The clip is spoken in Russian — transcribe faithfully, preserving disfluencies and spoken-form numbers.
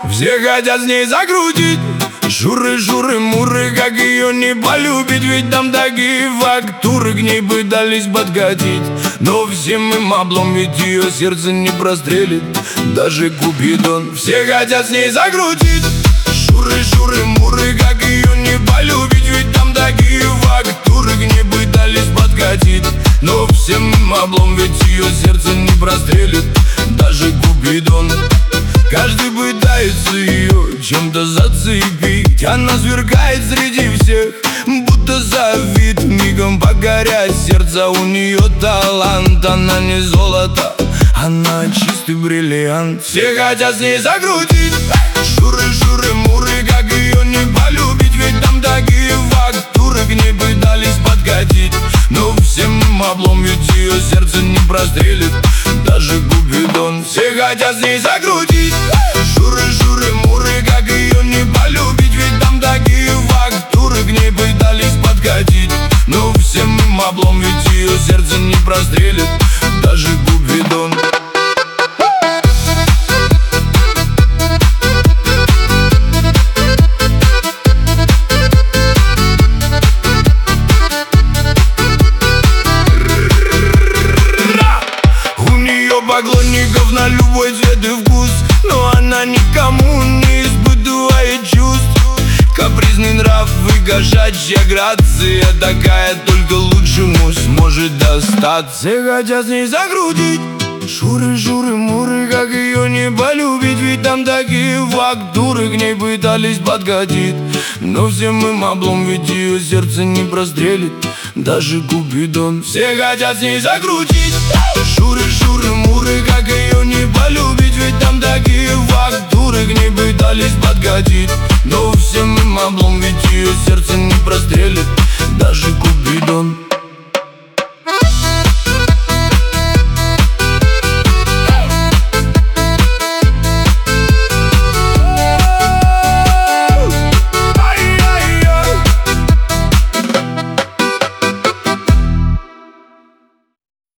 Все хотят с ней закрутить Шуры, шуры, муры, как ее не полюбить. Ведь там такие фактуры, к ней пытались подкатить. Но всем им облом, ведь ее сердце не прострелит даже Купидон. Все хотят с ней закрутить Шуры, шуры, муры, как ее не полюбить. Ведь там такие фактуры, к ней пытались подкатить. Но всем им облом, ведь ее сердце не прострелит даже Купидон. Каждый пытается ее чем-то зацепить. Она сверкает среди всех, будто завид. Мигом покоряет сердце, у нее талант. Она не золото, она чистый бриллиант. Все хотят с ней закрутить Шуры, шуры, муры, как ее не полюбить. Ведь там такие фактуры, к ней пытались подкатить. Но всем им облом, ведь ее сердце не прострелит даже Купидон. Все хотят с ней закрутить Шуры, шуры, муры, как ее не полюбить. Ведь там такие фактуры, к ней пытались подкатить. Но всем им облом, ведь ее сердце не прострелит даже Купидон. Поклонников на любой цвет и вкус, но она никому не испытывает чувств. Капризный нрав и кошачья грация, такая только лучшему сможет достаться. Все хотят с ней закрутить Шуры, шуры, муры, как ее не полюбить. Ведь там такие фактуры, к ней пытались подкатить. Но всем им облом, ведь ее сердце не прострелит даже Купидон. Все хотят с ней закрутить Шуры, шуры, муры, как ее не полюбить. Ведь там такие фактуры, к ней пытались подкатить. Но всем им облом, ведь ее сердце не прострелит